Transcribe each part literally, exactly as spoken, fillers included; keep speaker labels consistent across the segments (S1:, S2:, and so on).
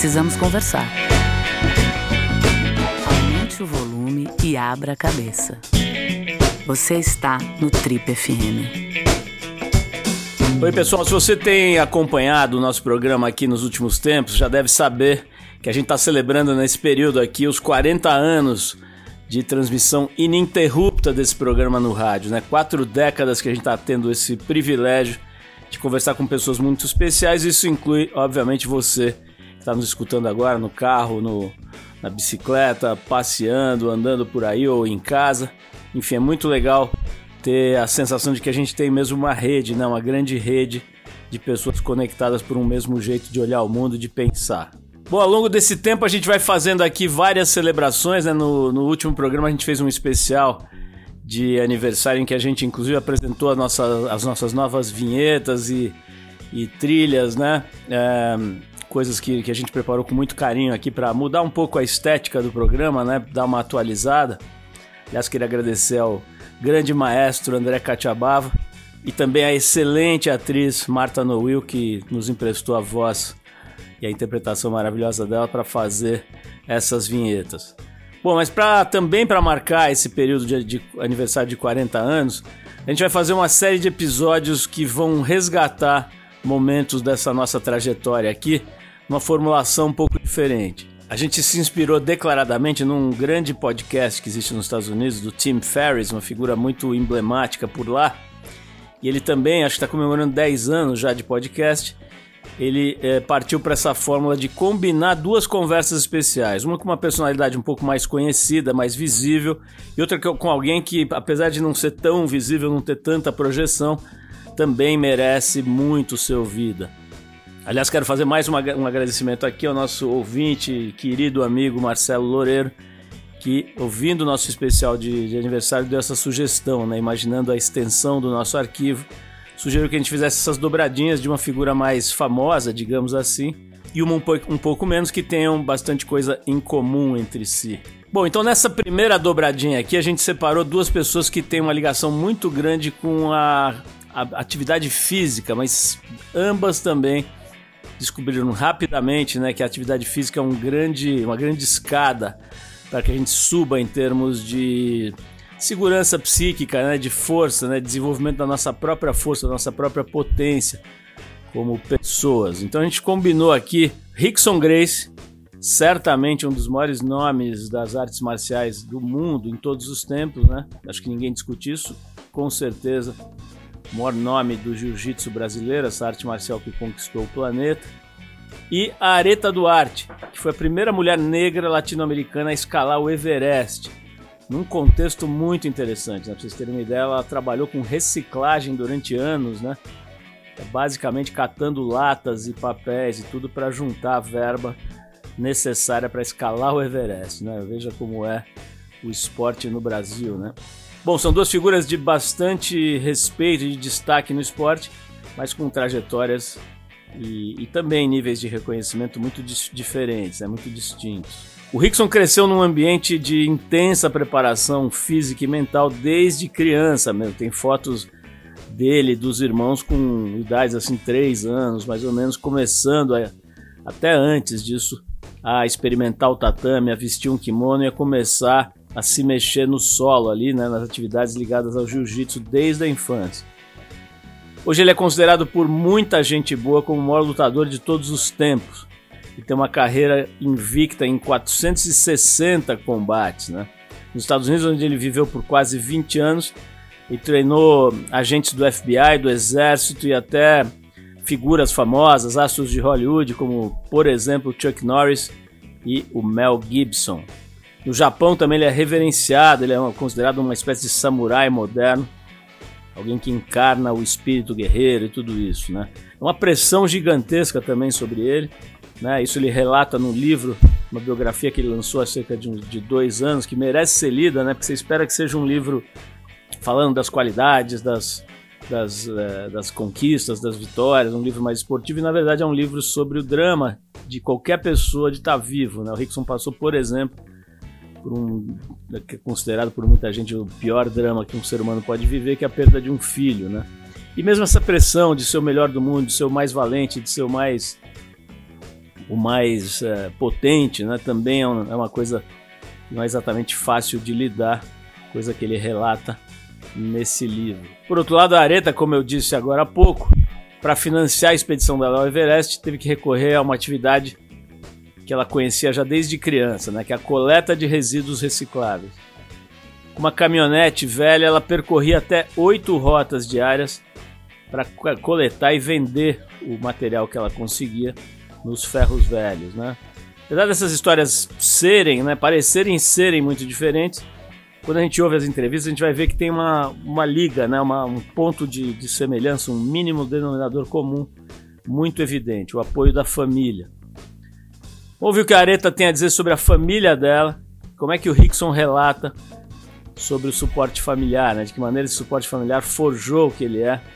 S1: Precisamos conversar. Aumente o volume e abra a cabeça. Você está no Trip F M.
S2: Oi, pessoal, se você tem acompanhado o nosso programa aqui nos últimos tempos, já deve saber que a gente está celebrando nesse período aqui os quarenta anos de transmissão ininterrupta desse programa no rádio, né? Quatro décadas que a gente está tendo esse privilégio de conversar com pessoas muito especiais. Isso inclui, obviamente, você que está nos escutando agora no carro, no, na bicicleta, passeando, andando por aí ou em casa. Enfim, é muito legal ter a sensação de que a gente tem mesmo uma rede, né? Uma grande rede de pessoas conectadas por um mesmo jeito de olhar o mundo e de pensar. Bom, ao longo desse tempo a gente vai fazendo aqui várias celebrações, né? No, no último programa a gente fez um especial de aniversário em que a gente inclusive apresentou a nossa, as nossas novas vinhetas e, e trilhas, né? É, coisas que, que a gente preparou com muito carinho aqui para mudar um pouco a estética do programa, né? Dar uma atualizada. Aliás, queria agradecer ao grande maestro André Catiabava e também a excelente atriz Marta Nowil, que nos emprestou a voz e a interpretação maravilhosa dela para fazer essas vinhetas. Bom, mas pra, também para marcar esse período de, de aniversário de quarenta anos, a gente vai fazer uma série de episódios que vão resgatar momentos dessa nossa trajetória aqui, numa formulação um pouco diferente. A gente se inspirou declaradamente num grande podcast que existe nos Estados Unidos, do Tim Ferriss, uma figura muito emblemática por lá. E ele também, acho que está comemorando dez anos já de podcast. Ele é, partiu para essa fórmula de combinar duas conversas especiais. Uma com uma personalidade um pouco mais conhecida, mais visível, e outra com alguém que, apesar de não ser tão visível, não ter tanta projeção, também merece muito ser ouvida. Aliás, quero fazer mais uma, um agradecimento aqui ao nosso ouvinte, querido amigo Marcelo Loureiro, que, ouvindo o nosso especial de, de aniversário, deu essa sugestão, né? Imaginando a extensão do nosso arquivo, sugeriu que a gente fizesse essas dobradinhas de uma figura mais famosa, digamos assim, e uma um, um pouco menos, que tenham bastante coisa em comum entre si. Bom, então nessa primeira dobradinha aqui, a gente separou duas pessoas que têm uma ligação muito grande com a, a atividade física, mas ambas também descobriram rapidamente, né, que a atividade física é um grande, uma grande escada para que a gente suba em termos de segurança psíquica, né, de força, né, desenvolvimento da nossa própria força, da nossa própria potência como pessoas. Então a gente combinou aqui Rickson Gracie, certamente um dos maiores nomes das artes marciais do mundo em todos os tempos, né? Acho que ninguém discute isso, com certeza. O maior nome do jiu-jitsu brasileiro, essa arte marcial que conquistou o planeta. E a Aretha Duarte, que foi a primeira mulher negra latino-americana a escalar o Everest, num contexto muito interessante, né? Pra vocês terem uma ideia, ela trabalhou com reciclagem durante anos, né? Basicamente catando latas e papéis e tudo para juntar a verba necessária para escalar o Everest, né? Veja como é o esporte no Brasil, né? Bom, são duas figuras de bastante respeito e de destaque no esporte, mas com trajetórias e, e também níveis de reconhecimento muito dis- diferentes, né? Muito distintos. O Rickson cresceu num ambiente de intensa preparação física e mental desde criança mesmo. Tem fotos dele e dos irmãos com idades assim, três anos, mais ou menos, começando a, até antes disso a experimentar o tatame, a vestir um kimono e a começar a se mexer no solo ali, né, nas atividades ligadas ao jiu-jitsu desde a infância. Hoje ele é considerado por muita gente boa como o maior lutador de todos os tempos e tem uma carreira invicta em quatrocentos e sessenta combates, né? Nos Estados Unidos, onde ele viveu por quase vinte anos, e treinou agentes do F B I, do Exército e até figuras famosas, astros de Hollywood, como, por exemplo, Chuck Norris e o Mel Gibson. No Japão também ele é reverenciado, ele é considerado uma espécie de samurai moderno, alguém que encarna o espírito guerreiro e tudo isso, né? É uma pressão gigantesca também sobre ele, né? Isso ele relata no livro, uma biografia que ele lançou há cerca de, um, de dois anos, que merece ser lida, né? Porque você espera que seja um livro falando das qualidades, das, das, uh, das conquistas, das vitórias, um livro mais esportivo, e na verdade é um livro sobre o drama de qualquer pessoa de estar vivo, né? O Rickson passou, por exemplo, por um, que é considerado por muita gente o pior drama que um ser humano pode viver, que é a perda de um filho, né? E mesmo essa pressão de ser o melhor do mundo, de ser o mais valente, de ser o mais o mais é, potente, né? Também é, um, é uma coisa não é exatamente fácil de lidar, coisa que ele relata nesse livro. Por outro lado, a Aretha, como eu disse agora há pouco, para financiar a expedição dela ao Everest, teve que recorrer a uma atividade que ela conhecia já desde criança, né? Que é a coleta de resíduos recicláveis. Com uma caminhonete velha, ela percorria até oito rotas diárias para coletar e vender o material que ela conseguia nos ferros velhos, né? Apesar dessas histórias serem, né, parecerem serem muito diferentes, quando a gente ouve as entrevistas, a gente vai ver que tem uma, uma liga, né, uma, um ponto de, de semelhança, um mínimo denominador comum muito evidente, o apoio da família. Vamos ver o que a Aretha tem a dizer sobre a família dela, como é que o Rickson relata sobre o suporte familiar, né, de que maneira esse suporte familiar forjou o que ele é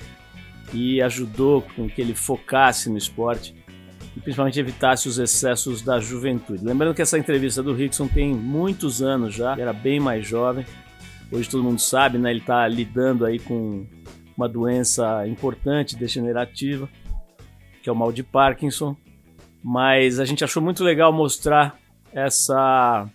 S2: e ajudou com que ele focasse no esporte e principalmente evitasse os excessos da juventude. Lembrando que essa entrevista do Rickson tem muitos anos já, ele era bem mais jovem, hoje todo mundo sabe, né, ele está lidando aí com uma doença importante, degenerativa, que é o mal de Parkinson, mas a gente achou muito legal mostrar essa,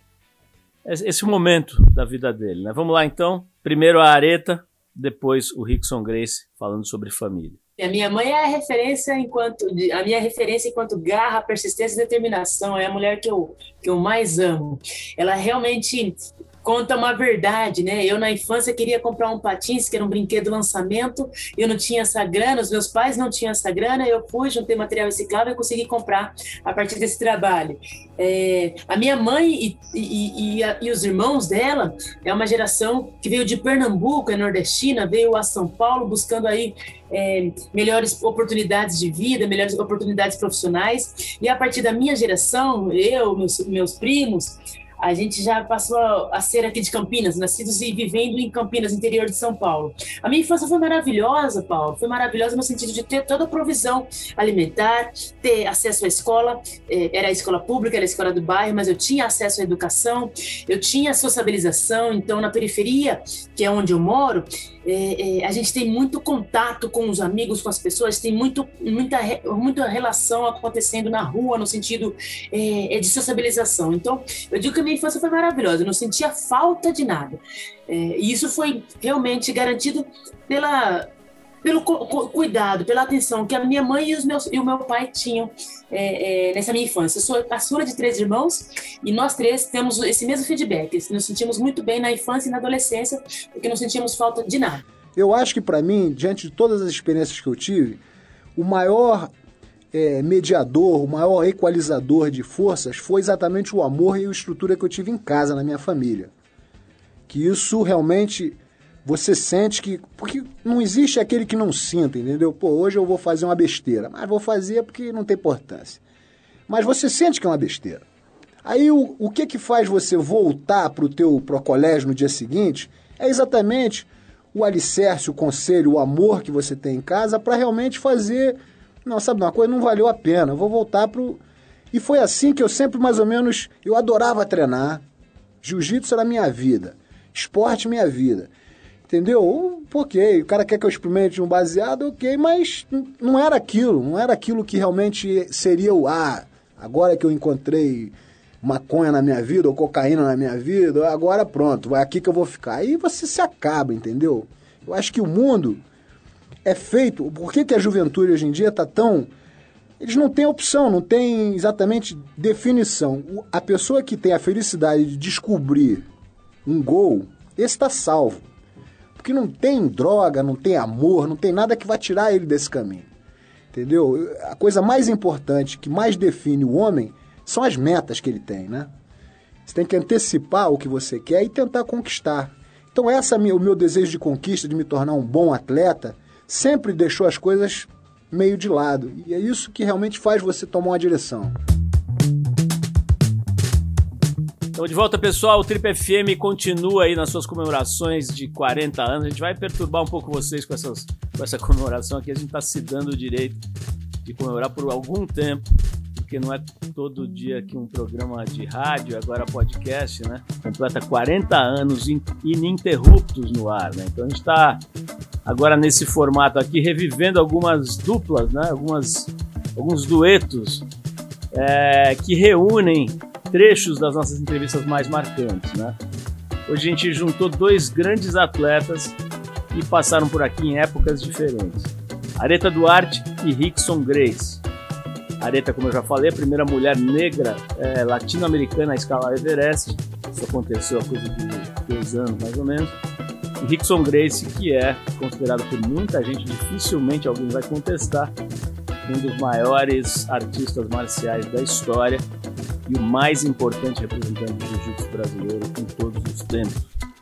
S2: esse momento da vida dele, né? Vamos lá então, primeiro a Aretha, depois o Rickson Gracie falando sobre família.
S3: A minha mãe é a referência enquanto a minha referência enquanto garra, persistência e determinação. É a mulher que eu, que eu mais amo. Ela realmente conta uma verdade, né? Eu na infância queria comprar um patins, que era um brinquedo lançamento, eu não tinha essa grana, os meus pais não tinham essa grana, eu fui, juntei material reciclável e consegui comprar a partir desse trabalho. É, a minha mãe e, e, e, a, e os irmãos dela é uma geração que veio de Pernambuco, é nordestina, veio a São Paulo buscando aí É, melhores oportunidades de vida, melhores oportunidades profissionais, e a partir da minha geração, eu, meus, meus primos, a gente já passou a ser aqui de Campinas, nascidos e vivendo em Campinas, interior de São Paulo. A minha infância foi maravilhosa, Paulo, foi maravilhosa no sentido de ter toda a provisão alimentar, ter acesso à escola, era a escola pública, era a escola do bairro, mas eu tinha acesso à educação, eu tinha sociabilização, então na periferia, que é onde eu moro, É, é, a gente tem muito contato com os amigos, com as pessoas, tem muito, muita, muita relação acontecendo na rua, no sentido é, de sociabilização. Então, eu digo que a minha infância foi maravilhosa, eu não sentia falta de nada. É, e isso foi realmente garantido pela, pelo cu- cuidado, pela atenção que a minha mãe e, os meus, e o meu pai tinham é, é, nessa minha infância. Eu sou a caçula de três irmãos e nós três temos esse mesmo feedback. Nos sentimos muito bem na infância e na adolescência porque não sentimos falta de nada.
S4: Eu acho que, para mim, diante de todas as experiências que eu tive, o maior é, mediador, o maior equalizador de forças foi exatamente o amor e a estrutura que eu tive em casa, na minha família. Que isso realmente você sente que... Porque não existe aquele que não sinta, entendeu? Pô, hoje eu vou fazer uma besteira, mas vou fazer porque não tem importância. Mas você sente que é uma besteira. Aí o, o que que faz você voltar para o teu pro colégio no dia seguinte é exatamente o alicerce, o conselho, o amor que você tem em casa para realmente fazer... Não, sabe uma coisa? Não valeu a pena, eu vou voltar pro... E foi assim que eu sempre mais ou menos... Eu adorava treinar, jiu-jitsu era minha vida, esporte minha vida, entendeu? Ok, o cara quer que eu experimente um baseado, ok, mas não era aquilo, não era aquilo que realmente seria o... Ah, agora que eu encontrei maconha na minha vida, ou cocaína na minha vida, agora pronto, é aqui que eu vou ficar. Aí você se acaba, entendeu? Eu acho que o mundo é feito... Por que que a juventude hoje em dia está tão... Eles não têm opção, não têm exatamente definição. A pessoa que tem a felicidade de descobrir um gol, esse está salvo. Porque não tem droga, não tem amor, não tem nada que vai tirar ele desse caminho. Entendeu? A coisa mais importante, que mais define o homem, são as metas que ele tem, né? Você tem que antecipar o que você quer e tentar conquistar. Então essa, o meu desejo de conquista, de me tornar um bom atleta, sempre deixou as coisas meio de lado. E é isso que realmente faz você tomar uma direção.
S2: Então, de volta, pessoal, o Trip F M continua aí nas suas comemorações de quarenta anos. A gente vai perturbar um pouco vocês com, essas, com essa comemoração aqui. A gente está se dando o direito de comemorar por algum tempo, porque não é todo dia que um programa de rádio, agora podcast, né, completa quarenta anos ininterruptos no ar, né? Então a gente está agora nesse formato aqui, revivendo algumas duplas, né, algumas, alguns duetos é, que reúnem trechos das nossas entrevistas mais marcantes, né? Hoje a gente juntou dois grandes atletas que passaram por aqui em épocas diferentes. Aretha Duarte e Rickson Grace. Aretha, como eu já falei, a primeira mulher negra é, latino-americana a escalar o Everest. Isso aconteceu há coisa de dois anos, mais ou menos. E Rickson Grace, que é considerado por muita gente, dificilmente alguém vai contestar, um dos maiores artistas marciais da história e o mais importante representante do jiu-jitsu brasileiro em todos os tempos.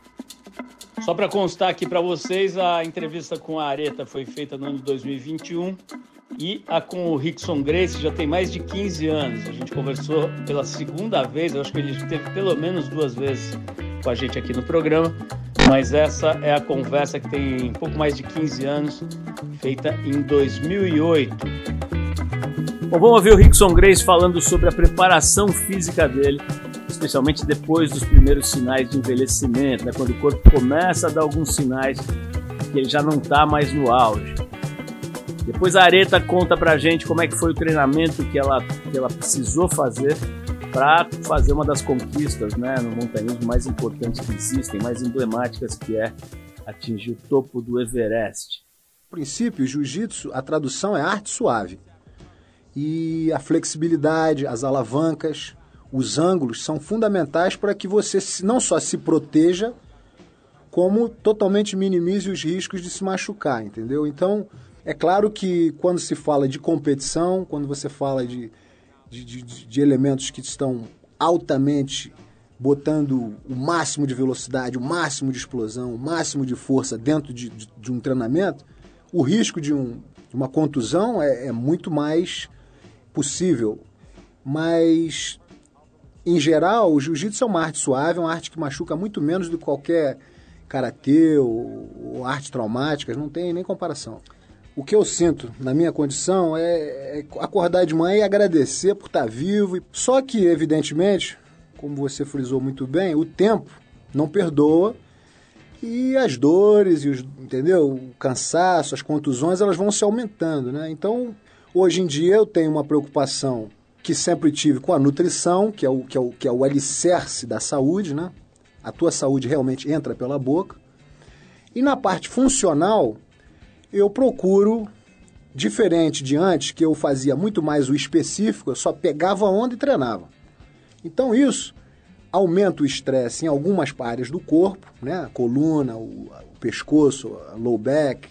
S2: Só para constar aqui para vocês, a entrevista com a Aretha foi feita no ano de dois mil e vinte e um e a com o Rickson Grace já tem mais de quinze anos. A gente conversou pela segunda vez, eu acho que ele teve pelo menos duas vezes com a gente aqui no programa, mas essa é a conversa que tem um pouco mais de quinze anos, feita em dois mil e oito. Bom, vamos ouvir o Rickson Grace falando sobre a preparação física dele, especialmente depois dos primeiros sinais de envelhecimento, né, quando o corpo começa a dar alguns sinais que ele já não está mais no auge. Depois a Aretha conta pra gente como é que foi o treinamento que ela, que ela precisou fazer para fazer uma das conquistas, né, no montanhismo mais importantes que existem, mais emblemáticas, que é atingir o topo do Everest.
S4: No princípio, o jiu-jitsu, a tradução é arte suave. E a flexibilidade, as alavancas, os ângulos são fundamentais para que você não só se proteja, como totalmente minimize os riscos de se machucar, entendeu? Então, é claro que quando se fala de competição, quando você fala de, de, de, de elementos que estão altamente botando o máximo de velocidade, o máximo de explosão, o máximo de força dentro de, de, de um treinamento, o risco de, um, de uma contusão é, é muito mais possível. Mas, em geral, o jiu-jitsu é uma arte suave, é uma arte que machuca muito menos do que qualquer karatê ou, ou arte traumáticas, não tem nem comparação. O que eu sinto na minha condição é, é acordar de manhã e agradecer por estar vivo. Só que, evidentemente, como você frisou muito bem, o tempo não perdoa e as dores, e os, entendeu? O cansaço, as contusões, elas vão se aumentando, né? Então, hoje em dia eu tenho uma preocupação que sempre tive com a nutrição, que é o, que é o, que é o alicerce da saúde, né? A tua saúde realmente entra pela boca. E na parte funcional, eu procuro, diferente de antes, que eu fazia muito mais o específico, eu só pegava a onda e treinava. Então isso aumenta o estresse em algumas áreas do corpo, né? A coluna, o, o pescoço, a low back.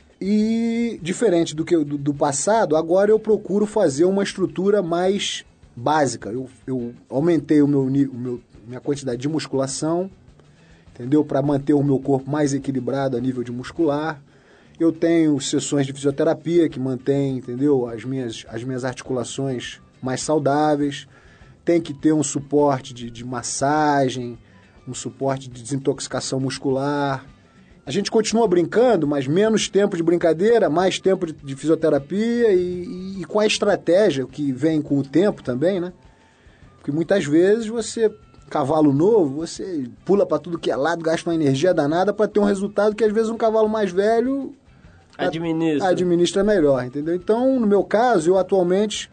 S4: E diferente do que do, do passado, agora eu procuro fazer uma estrutura mais básica. Eu, eu aumentei o meu, o meu, minha quantidade de musculação, entendeu? Para manter o meu corpo mais equilibrado a nível de muscular. Eu tenho sessões de fisioterapia que mantêm, entendeu? As minhas, as minhas articulações mais saudáveis. Tem que ter um suporte de, de massagem, um suporte de desintoxicação muscular. A gente continua brincando, mas menos tempo de brincadeira, mais tempo de, de fisioterapia e, e, e com a estratégia que vem com o tempo também, né? Porque muitas vezes você, cavalo novo, você pula para tudo que é lado, gasta uma energia danada para ter um resultado que às vezes um cavalo mais velho
S2: administra,
S4: administra melhor, entendeu? Então, no meu caso, eu atualmente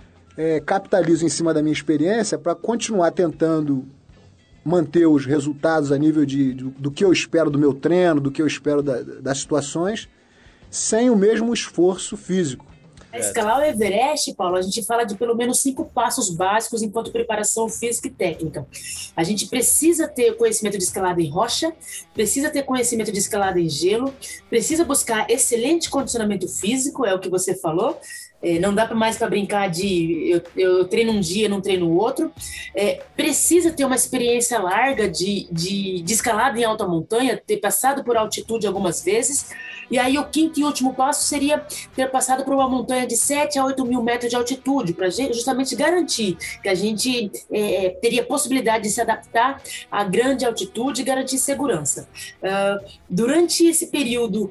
S4: é, capitalizo em cima da minha experiência para continuar tentando manter os resultados a nível de, do, do que eu espero do meu treino, do que eu espero da, das situações, sem o mesmo esforço físico.
S3: Para escalar o Everest, Paulo, a gente fala de pelo menos cinco passos básicos enquanto preparação física e técnica. A gente precisa ter conhecimento de escalada em rocha, precisa ter conhecimento de escalada em gelo, precisa buscar excelente condicionamento físico, é o que você falou. É, não dá mais para brincar de eu, eu treino um dia, não treino o outro. É, precisa ter uma experiência larga de, de, de escalada em alta montanha, ter passado por altitude algumas vezes. E aí o quinto e último passo seria ter passado por uma montanha de sete a oito mil metros de altitude, para justamente garantir que a gente é, teria possibilidade de se adaptar à grande altitude e garantir segurança. Uh, durante esse período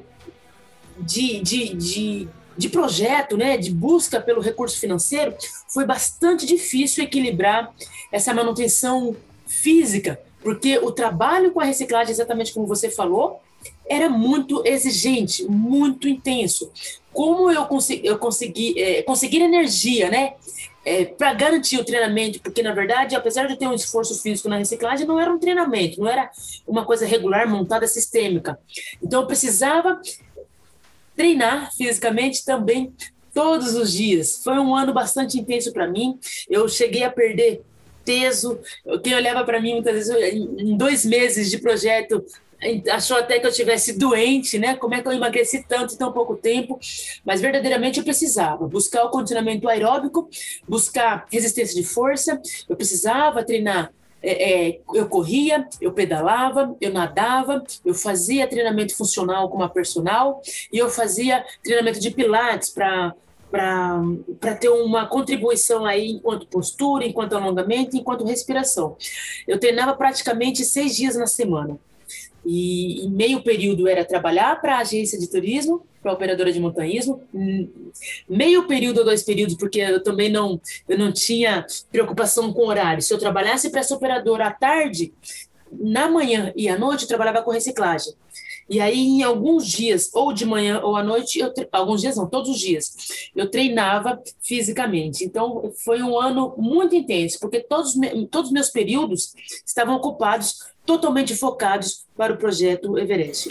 S3: de... de, de de projeto, né, de busca pelo recurso financeiro, foi bastante difícil equilibrar essa manutenção física, porque o trabalho com a reciclagem, exatamente como você falou, era muito exigente, muito intenso. Como eu consegui, eu consegui é, conseguir energia, né, é, para garantir o treinamento, porque na verdade, apesar de eu ter um esforço físico na reciclagem, não era um treinamento, não era uma coisa regular, montada, sistêmica. Então eu precisava treinar fisicamente também todos os dias. Foi um ano bastante intenso para mim. Eu cheguei a perder peso. Quem olhava para mim muitas vezes, em dois meses de projeto, achou até que eu estivesse doente, né? Como é que eu emagreci tanto em tão pouco tempo? Mas verdadeiramente eu precisava buscar o condicionamento aeróbico, buscar resistência de força. Eu precisava treinar. É, é, eu corria, eu pedalava, eu nadava, eu fazia treinamento funcional com uma personal e eu fazia treinamento de pilates para para ter uma contribuição aí enquanto postura, enquanto alongamento, enquanto respiração. Eu treinava praticamente seis dias na semana. E em meio período era trabalhar para a agência de turismo, para a operadora de montanhismo, meio período ou dois períodos, porque eu também não, eu não tinha preocupação com horário. Se eu trabalhasse para essa operadora à tarde, na manhã e à noite eu trabalhava com reciclagem. E aí, em alguns dias, ou de manhã ou à noite, eu tre... alguns dias não, todos os dias, eu treinava fisicamente. Então, foi um ano muito intenso, porque todos, todos os meus períodos estavam ocupados, totalmente focados para o projeto Everest.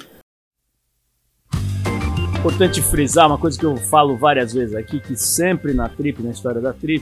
S2: Importante frisar uma coisa que eu falo várias vezes aqui, que sempre na Trip, na história da Trip,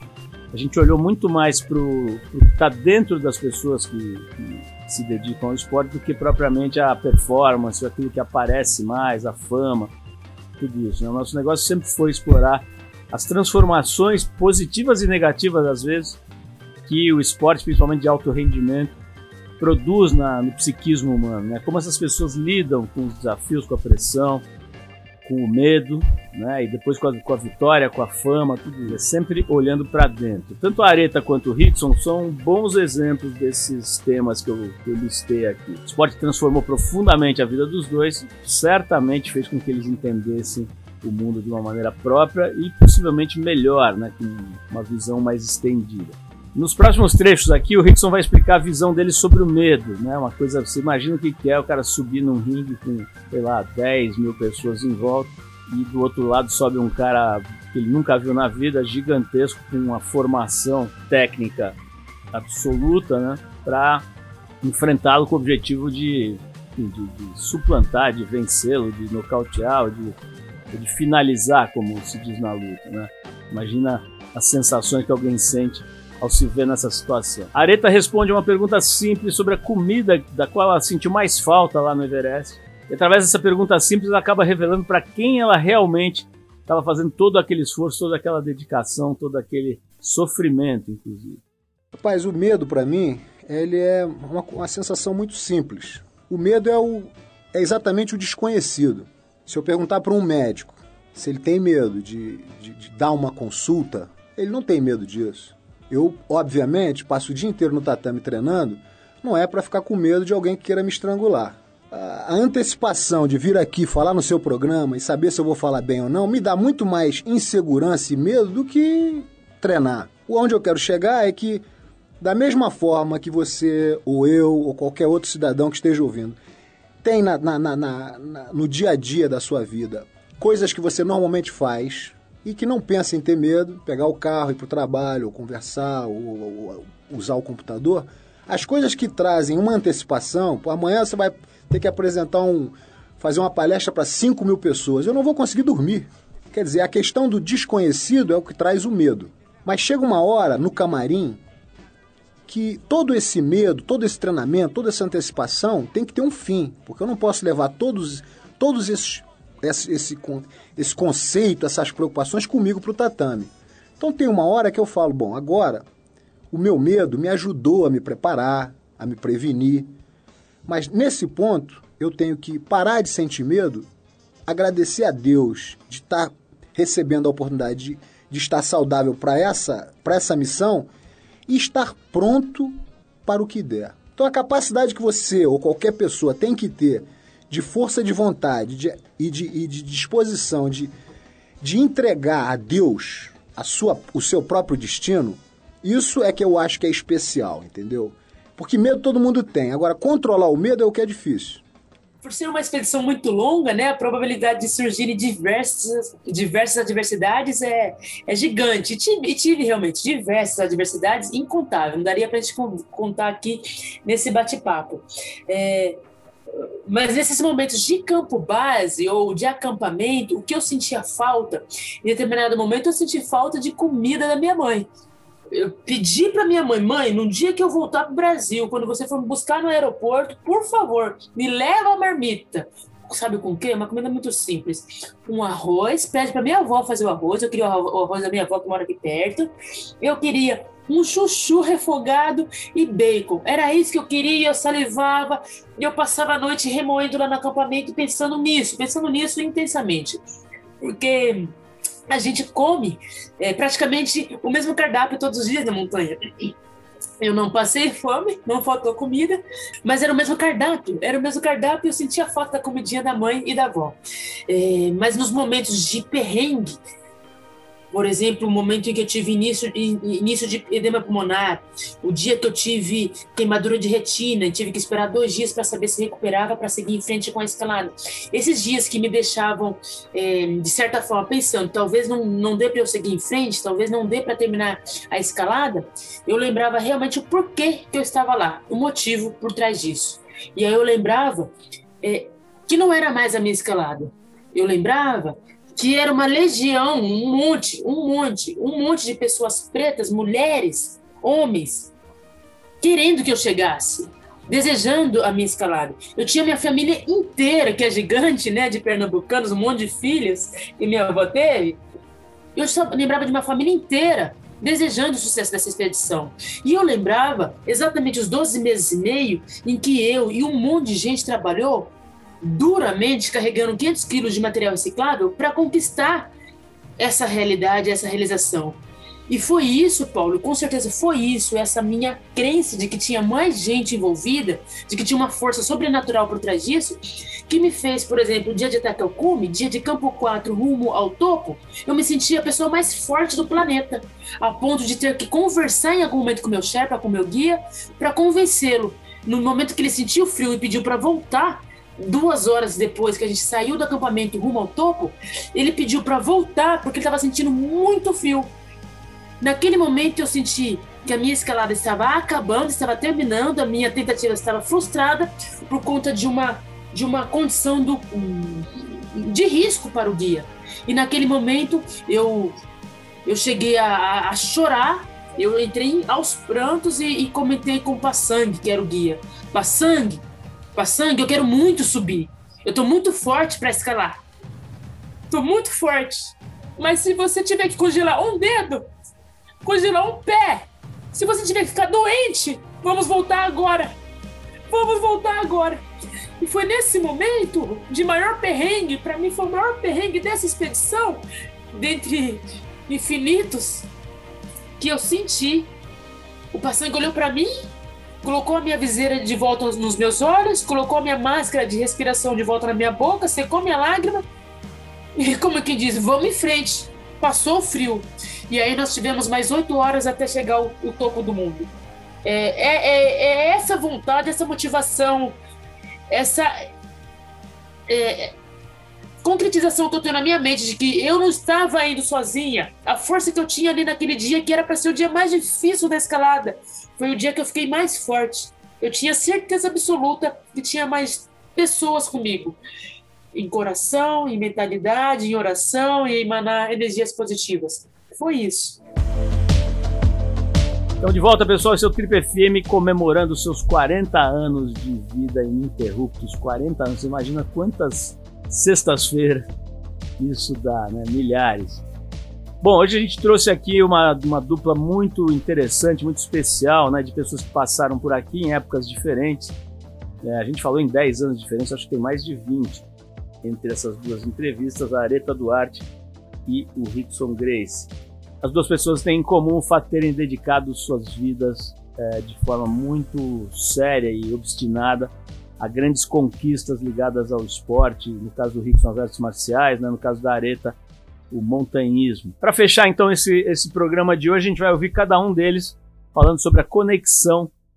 S2: a gente olhou muito mais para o que está dentro das pessoas que, que se dedicam ao esporte do que propriamente a performance, aquilo que aparece mais, a fama, tudo isso. Né? O nosso negócio sempre foi explorar as transformações positivas e negativas, às vezes, que o esporte, principalmente de alto rendimento, produz na, no psiquismo humano. Né? Como essas pessoas lidam com os desafios, com a pressão, com o medo, né? E depois com a, com a vitória, com a fama, tudo isso. É sempre olhando para dentro. Tanto a Aretha quanto o Rickson são bons exemplos desses temas que eu, que eu listei aqui. O esporte transformou profundamente a vida dos dois, certamente fez com que eles entendessem o mundo de uma maneira própria e possivelmente melhor, né? Com uma visão mais estendida. Nos próximos trechos aqui, o Rickson vai explicar a visão dele sobre o medo, né? Uma coisa, você imagina o que é o cara subir num ringue com, sei lá, dez mil pessoas em volta e do outro lado sobe um cara que ele nunca viu na vida, gigantesco, com uma formação técnica absoluta, né? Para enfrentá-lo com o objetivo de, de, de suplantar, de vencê-lo, de nocautear, de, de finalizar, como se diz na luta, né? Imagina as sensações que alguém sente ao se ver nessa situação. A Aretha responde uma pergunta simples sobre a comida da qual ela sentiu mais falta lá no Everest. E através dessa pergunta simples ela acaba revelando para quem ela realmente estava fazendo todo aquele esforço, toda aquela dedicação, todo aquele sofrimento, inclusive.
S4: Rapaz, o medo para mim, ele é uma, uma sensação muito simples. O medo é, o, é exatamente o desconhecido. Se eu perguntar para um médico se ele tem medo de, de, de dar uma consulta, ele não tem medo disso. Eu, obviamente, passo o dia inteiro no tatame treinando, não é para ficar com medo de alguém que queira me estrangular. A antecipação de vir aqui falar no seu programa e saber se eu vou falar bem ou não me dá muito mais insegurança e medo do que treinar. Onde eu quero chegar é que, da mesma forma que você, ou eu, ou qualquer outro cidadão que esteja ouvindo, tem na, na, na, na, no dia a dia da sua vida coisas que você normalmente faz e que não pensa em ter medo, pegar o carro, ir para o trabalho, ou conversar, ou, ou, ou usar o computador, as coisas que trazem uma antecipação, pô, amanhã você vai ter que apresentar um, fazer uma palestra para cinco mil pessoas, eu não vou conseguir dormir. Quer dizer, a questão do desconhecido é o que traz o medo. Mas chega uma hora no camarim que todo esse medo, todo esse treinamento, toda essa antecipação tem que ter um fim, porque eu não posso levar todos, todos esses Esse, esse, esse conceito, essas preocupações comigo para o tatame. Então tem uma hora que eu falo, bom, agora o meu medo me ajudou a me preparar, a me prevenir, mas nesse ponto eu tenho que parar de sentir medo, agradecer a Deus de estar recebendo a oportunidade de, de estar saudável para essa, para essa missão e estar pronto para o que der. Então a capacidade que você ou qualquer pessoa tem que ter de força de vontade de, e, de, e de disposição de, de entregar a Deus a sua, o seu próprio destino, isso é que eu acho que é especial, entendeu? Porque medo todo mundo tem. Agora, controlar o medo é o que é difícil.
S3: por ser uma expedição muito longa, né, a probabilidade de surgirem diversas, diversas adversidades é, é gigante. E tive, e tive realmente diversas adversidades incontáveis. Não daria para a gente contar aqui nesse bate-papo. É, mas nesses momentos de campo base ou de acampamento, o que eu sentia falta, em determinado momento eu senti falta de comida da minha mãe. Eu pedi para minha mãe, mãe, no dia que eu voltar para o Brasil, quando você for me buscar no aeroporto, por favor, me leva a marmita. Sabe com o quê? Uma comida muito simples. Um arroz, pede para minha avó fazer o arroz, eu queria o arroz da minha avó que mora aqui perto. Eu queria um chuchu refogado e bacon. Era isso que eu queria, eu salivava, e eu passava a noite remoendo lá no acampamento pensando nisso, pensando nisso intensamente. Porque a gente come é, praticamente o mesmo cardápio todos os dias na montanha. Eu não passei fome, não faltou comida, mas era o mesmo cardápio, era o mesmo cardápio e eu sentia falta da comidinha da mãe e da avó. É, mas nos momentos de perrengue, por exemplo, o momento em que eu tive início, início de edema pulmonar, o dia que eu tive queimadura de retina e tive que esperar dois dias para saber se recuperava para seguir em frente com a escalada. Esses dias que me deixavam, é, de certa forma, pensando, talvez não, não dê para eu seguir em frente, talvez não dê para terminar a escalada, eu lembrava realmente o porquê que eu estava lá, o motivo por trás disso. E aí eu lembrava é, que não era mais a minha escalada. Eu lembrava que era uma legião, um monte, um monte, um monte de pessoas pretas, mulheres, homens, querendo que eu chegasse, desejando a minha escalada. Eu tinha minha família inteira, que é gigante, né, de pernambucanos, um monte de filhos que minha avó teve. Eu só lembrava de uma família inteira desejando o sucesso dessa expedição. E eu lembrava exatamente os doze meses e meio em que eu e um monte de gente trabalhou duramente, carregando quinhentos quilos de material reciclável para conquistar essa realidade, essa realização. E foi isso, Paulo, com certeza foi isso, essa minha crença de que tinha mais gente envolvida, de que tinha uma força sobrenatural por trás disso, que me fez, por exemplo, o dia de ataque ao cume, dia de campo quatro rumo ao topo, eu me sentia a pessoa mais forte do planeta, a ponto de ter que conversar em algum momento com o meu Sherpa, com o meu guia, para convencê-lo. No momento que ele sentiu frio e pediu para voltar, duas horas depois que a gente saiu do acampamento rumo ao topo, ele pediu para voltar porque ele estava sentindo muito frio. Naquele momento eu senti que a minha escalada estava acabando, estava terminando, a minha tentativa estava frustrada por conta de uma, de uma condição do, de risco para o guia. E naquele momento eu, eu cheguei a, a chorar, eu entrei aos prantos e, e comentei com o Passang, que era o guia. Passang, Passang, eu quero muito subir. Eu tô muito forte para escalar. Tô muito forte. Mas se você tiver que congelar um dedo, congelar um pé, se você tiver que ficar doente, vamos voltar agora. Vamos voltar agora. E foi nesse momento de maior perrengue, para mim foi o maior perrengue dessa expedição, dentre infinitos, que eu senti. O Passang olhou para mim, colocou a minha viseira de volta nos meus olhos, colocou a minha máscara de respiração de volta na minha boca, secou minha lágrima e, como quem diz, vamos em frente. Passou o frio. E aí nós tivemos mais oito horas até chegar ao, ao topo do mundo. É, é, é, é essa vontade, essa motivação, essa é, concretização que eu tenho na minha mente de que eu não estava indo sozinha. A força que eu tinha ali naquele dia, que era para ser o dia mais difícil da escalada, foi o dia que eu fiquei mais forte. Eu tinha certeza absoluta que tinha mais pessoas comigo. Em coração, em mentalidade, em oração e em emanar energias positivas. Foi isso.
S2: Então, de volta, pessoal, esse é o Trip F M comemorando seus quarenta anos de vida ininterruptos. quarenta anos, você imagina quantas sextas-feiras isso dá, né? Milhares. Bom, hoje a gente trouxe aqui uma, uma dupla muito interessante, muito especial, né, de pessoas que passaram por aqui em épocas diferentes. É, a gente falou em dez anos de diferença, acho que tem mais de vinte entre essas duas entrevistas, a Aretha Duarte e o Rickson Gracie. As duas pessoas têm em comum o fato de terem dedicado suas vidas é, de forma muito séria e obstinada a grandes conquistas ligadas ao esporte, no caso do Rickson, as artes marciais, né, no caso da Aretha, o montanhismo. Para fechar então esse, esse programa de hoje, a gente vai ouvir cada um deles falando sobre a conexão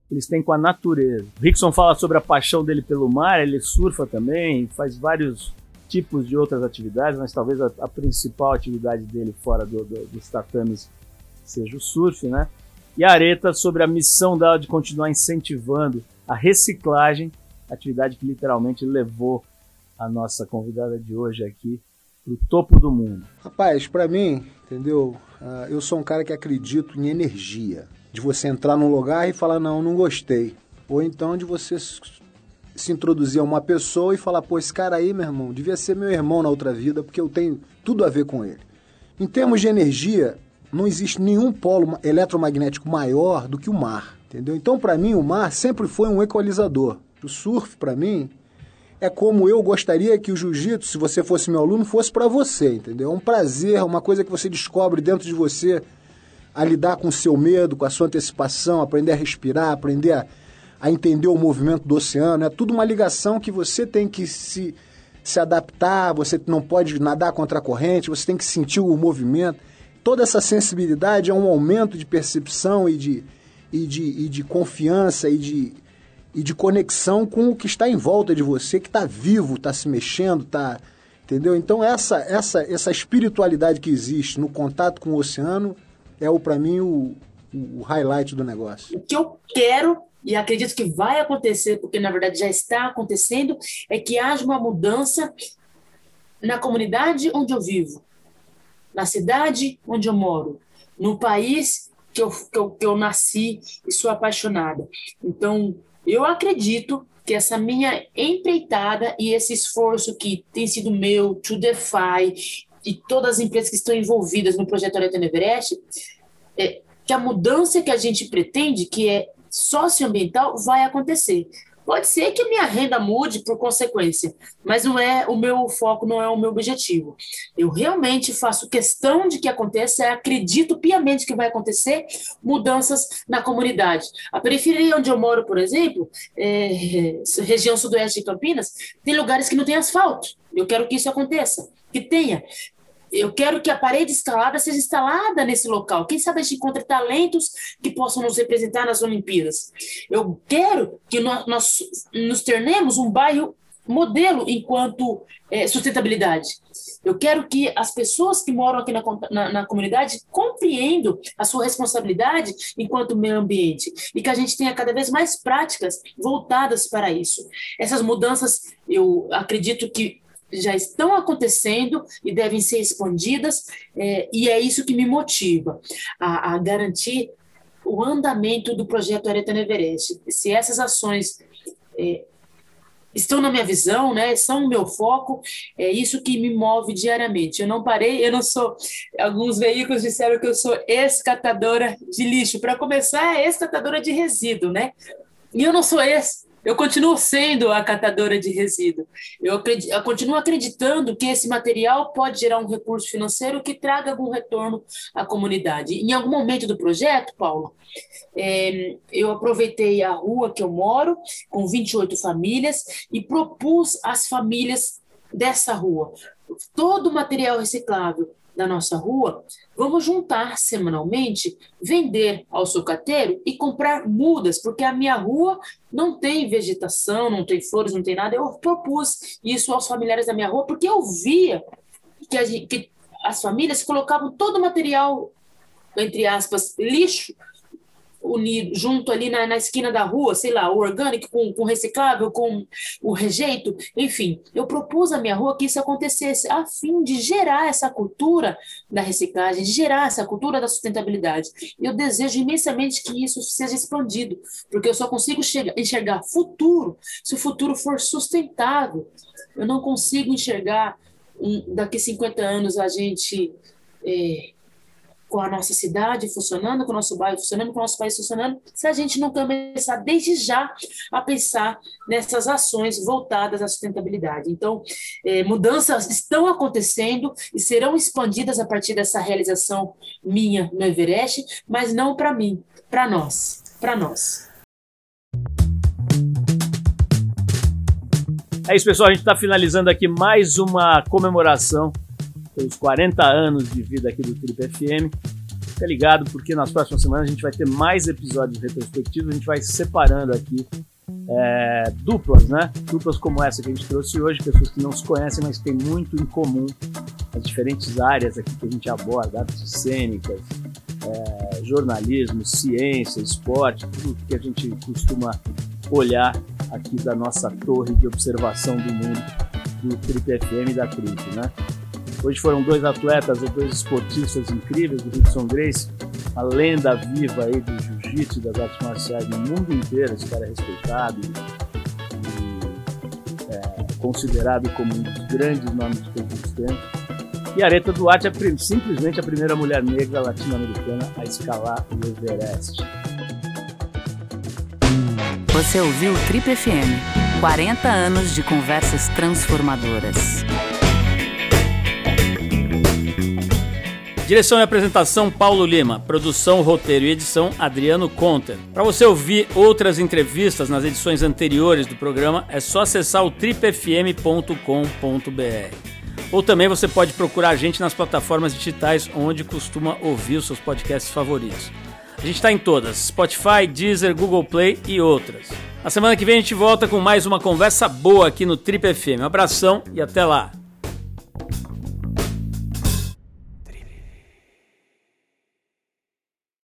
S2: eles têm com a natureza. O Rickson fala sobre a paixão dele pelo mar, ele surfa também, faz vários tipos de outras atividades, mas talvez a, a principal atividade dele fora do, do, dos tatames seja o surf, né? E a Aretha sobre a missão dela de continuar incentivando a reciclagem, atividade que literalmente levou a nossa convidada de hoje aqui para o topo do mundo.
S4: Rapaz, para mim, entendeu? Uh, eu sou um cara que acredito em energia. De você entrar num lugar e falar, não, não gostei. Ou então de você se introduzir a uma pessoa e falar, pô, esse cara aí, meu irmão, devia ser meu irmão na outra vida, porque eu tenho tudo a ver com ele. Em termos de energia, não existe nenhum polo eletromagnético maior do que o mar, entendeu? Então, para mim, o mar sempre foi um equalizador. O surf, para mim, é como eu gostaria que o jiu-jitsu, se você fosse meu aluno, fosse para você, entendeu? É um prazer, uma coisa que você descobre dentro de você, a lidar com o seu medo, com a sua antecipação, aprender a respirar, aprender a, a entender o movimento do oceano. É tudo uma ligação que você tem que se, se adaptar, você não pode nadar contra a corrente, você tem que sentir o movimento. Toda essa sensibilidade é um aumento de percepção e de, e de, e de confiança e de, e de conexão com o que está em volta de você, que está vivo, está se mexendo, está... Entendeu? Então essa, essa, essa espiritualidade que existe no contato com o oceano é, o, para mim, o, o highlight do negócio.
S3: O que eu quero, e acredito que vai acontecer, porque na verdade já está acontecendo, é que haja uma mudança na comunidade onde eu vivo, na cidade onde eu moro, no país que eu, que eu, que eu nasci e sou apaixonada. Então, eu acredito que essa minha empreitada e esse esforço que tem sido meu, To Defy, e todas as empresas que estão envolvidas no projeto Aretha Everest, é, que a mudança que a gente pretende, que é socioambiental, vai acontecer. Pode ser que a minha renda mude por consequência, mas não é o meu foco, não é o meu objetivo. Eu realmente faço questão de que aconteça, acredito piamente que vai acontecer mudanças na comunidade. A periferia onde eu moro, por exemplo, é, região sudoeste de Campinas, tem lugares que não tem asfalto. Eu quero que isso aconteça, que tenha. Eu quero que a parede escalada seja instalada nesse local. Quem sabe a gente encontre talentos que possam nos representar nas Olimpíadas. Eu quero que nós, nós nos tornemos um bairro modelo enquanto é, sustentabilidade. Eu quero que as pessoas que moram aqui na, na, na comunidade compreendam a sua responsabilidade enquanto meio ambiente e que a gente tenha cada vez mais práticas voltadas para isso. Essas mudanças, eu acredito que já estão acontecendo e devem ser expandidas, é, e é isso que me motiva a, a garantir o andamento do projeto Aretha Everest. Se essas ações é, estão na minha visão, né, são o meu foco, é isso que me move diariamente. Eu não parei, eu não sou... Alguns veículos disseram que eu sou ex-catadora de lixo. Para começar, é ex-catadora de resíduo, né? E eu não sou ex. Eu continuo sendo a catadora de resíduo. Eu, acredito, eu continuo acreditando que esse material pode gerar um recurso financeiro que traga algum retorno à comunidade. Em algum momento do projeto, Paulo, é, eu aproveitei a rua que eu moro, com vinte e oito famílias, e propus às famílias dessa rua todo o material reciclável da nossa rua, vamos juntar semanalmente, vender ao sucateiro e comprar mudas, porque a minha rua não tem vegetação, não tem flores, não tem nada. Eu propus isso aos familiares da minha rua, porque eu via que, a gente, que as famílias colocavam todo o material, entre aspas, lixo, unido, junto ali na, na esquina da rua, sei lá, o orgânico com, com reciclável, com o rejeito, enfim. Eu propus à minha rua que isso acontecesse a fim de gerar essa cultura da reciclagem, de gerar essa cultura da sustentabilidade. Eu desejo imensamente que isso seja expandido, porque eu só consigo chegar, enxergar futuro se o futuro for sustentável. Eu não consigo enxergar um, daqui a cinquenta anos a gente... É, com a nossa cidade funcionando, com o nosso bairro funcionando, com o nosso país funcionando, se a gente não começar desde já a pensar nessas ações voltadas à sustentabilidade. Então, eh, mudanças estão acontecendo e serão expandidas a partir dessa realização minha no Everest, mas não para mim, para nós, para nós.
S2: É isso, pessoal, a gente está finalizando aqui mais uma comemoração pelos quarenta anos de vida aqui do Trip F M. fica ligado porque nas próximas semanas a gente vai ter mais episódios retrospectivos, a gente vai separando aqui é, duplas, né? Duplas como essa que a gente trouxe hoje, pessoas que não se conhecem, mas que têm muito em comum as diferentes áreas aqui que a gente aborda, artes cênicas, é, jornalismo, ciência, esporte, tudo que a gente costuma olhar aqui da nossa torre de observação do mundo do Trip F M e da Trip, né? Hoje foram dois atletas, dois esportistas incríveis, o Rickson Gracie, a lenda viva aí do jiu-jitsu e das artes marciais no mundo inteiro. Esse cara é respeitado e é, considerado como um dos grandes nomes de todos os tempos. E a Aretha Duarte é simplesmente a primeira mulher negra latino-americana a escalar o Everest.
S1: Você ouviu o Trip F M, quarenta anos de conversas transformadoras.
S2: Direção e apresentação Paulo Lima, produção, roteiro e edição Adriano Conter. Para você ouvir outras entrevistas nas edições anteriores do programa, é só acessar o trip f m ponto com ponto b r. Ou também você pode procurar a gente nas plataformas digitais onde costuma ouvir os seus podcasts favoritos. A gente está em todas, Spotify, Deezer, Google Play e outras. Na semana que vem a gente volta com mais uma conversa boa aqui no Trip F M. Um abração e até lá!